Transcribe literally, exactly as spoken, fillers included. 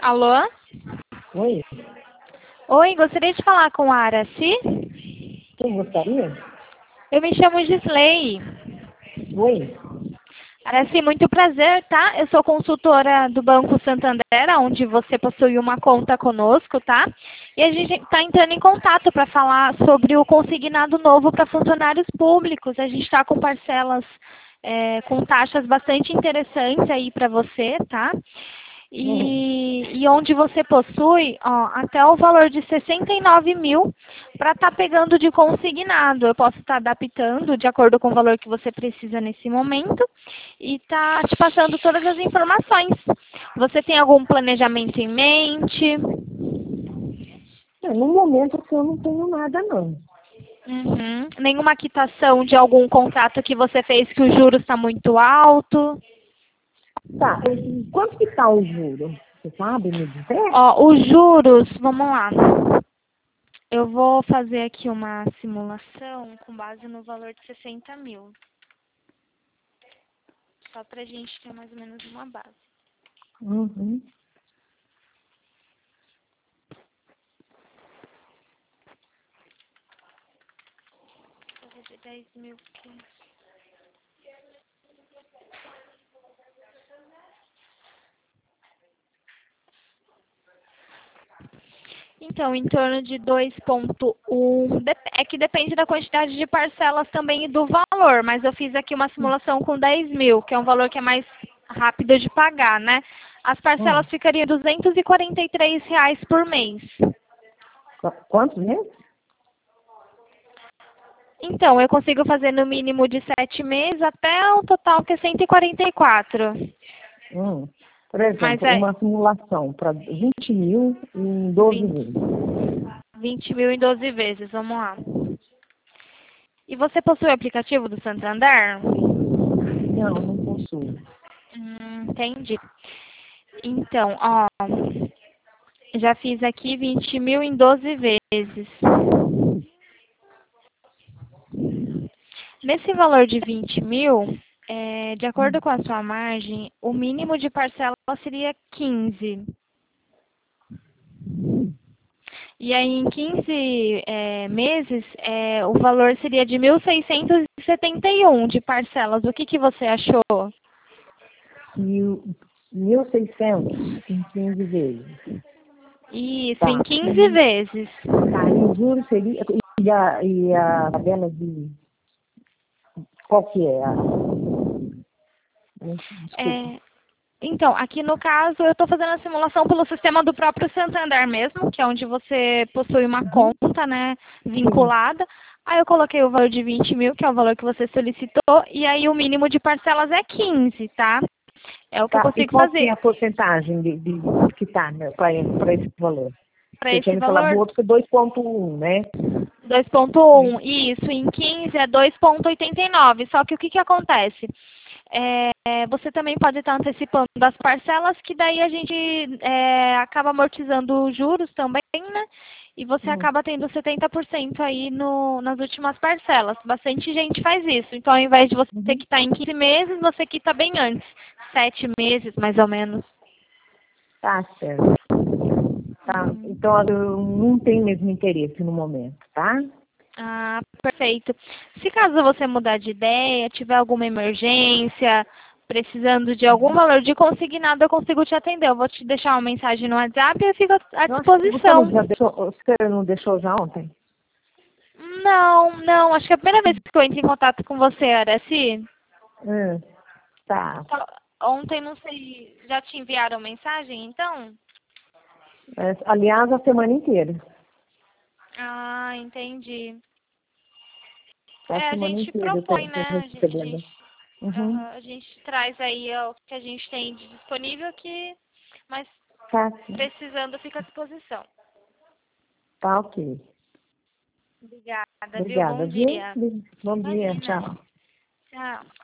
Alô? Oi, Oi, gostaria de falar com a Araci? quem gostaria? Eu me chamo Gisley. Oi. Araci, muito prazer, tá? Eu sou consultora do Banco Santander, onde você possui uma conta conosco, tá? E a gente está entrando em contato para falar sobre o consignado novo para funcionários públicos. A gente está com parcelas é, com taxas bastante interessantes aí para você, tá? Hum. E, e onde você possui ó, até o valor de sessenta e nove mil para estar pegando de consignado. Eu posso estar adaptando de acordo com o valor que você precisa nesse momento e tá te passando todas as informações. Você tem algum planejamento em mente? É, no momento assim, eu não tenho nada, não. Uhum. Nenhuma quitação de algum contrato que você fez que o juros está muito alto? Tá, e quanto que tá o juro? Você sabe me dizer? Ó, os juros, vamos lá. Eu vou fazer aqui uma simulação com base no valor de sessenta mil. Só para a gente ter mais ou menos uma base. Uhum. Vou fazer dez mil aqui. Então, em torno de dois ponto um. É que depende da quantidade de parcelas também e do valor, mas eu fiz aqui uma simulação com dez mil, que é um valor que é mais rápido de pagar, né? As Hum. parcelas ficariam duzentos e quarenta e três reais por mês. Qu- Quantos meses? Então, eu consigo fazer no mínimo de sete meses até o total que é cento e quarenta e quatro. Hum. Por Mas exemplo, é uma simulação para vinte mil em doze vinte, meses. vinte mil em doze vezes, vamos lá. E você possui o aplicativo do Santander? Não, não possuo. Hum, entendi. Então, ó, já fiz aqui vinte mil em doze vezes. Nesse valor de vinte mil, é, de acordo com a sua margem, o mínimo de parcela seria quinze. E aí, em quinze é, meses, é, o valor seria de mil seiscentos e setenta e um de parcelas. O que, que você achou? Mil, mil e seiscentos em quinze vezes. Isso, em Tá. quinze E, vezes. tá, e o juro seria. E a, e a tabela de. Qual que é? A, desculpa. É, então, aqui no caso, eu estou fazendo a simulação pelo sistema do próprio Santander mesmo, que é onde você possui uma Uhum. conta, né, Sim. vinculada. Aí eu coloquei o valor de vinte mil, que é o valor que você solicitou, e aí o mínimo de parcelas é quinze, tá? É o que eu Tá. E consigo qual que é fazer a porcentagem de, de que está para esse valor? para Você tinha esse me falado do valor. outro que é dois ponto um, né? dois ponto um, isso, em quinze é dois ponto oitenta e nove. Só que o que, que acontece? É, você também pode estar antecipando as parcelas, que daí a gente é, acaba amortizando os juros também, né? E você Hum. acaba tendo setenta por cento aí no, nas últimas parcelas. Bastante gente faz isso. Então, ao invés de você ter Uhum. que estar em quinze meses, você quita bem antes. Sete meses, mais ou menos. Tá certo. Tá. Então eu não tenho mesmo interesse no momento, tá? Ah, perfeito. Se caso você mudar de ideia, tiver alguma emergência, precisando de algum valor de consignado, eu consigo te atender. Eu vou te deixar uma mensagem no WhatsApp e eu fico à Eu acho que você não disposição. já deixou, você não deixou já ontem? Não, não, acho que é a primeira vez que eu entro em contato com você, Araci. Hum. Tá. Só- Ontem, não sei, já te enviaram mensagem, então? É, aliás, a semana inteira. Ah, entendi. A É, a semana gente inteira eu tô, propõe, tô né? A gente, a recebendo. gente, Uhum. aham, a gente traz aí ó, o que a gente tem de disponível aqui, mas Tá, sim. precisando fica à disposição. Tá ok. Obrigada, viu? Obrigada, Bom viu? dia. Bom dia, Imagina. tchau. Tchau.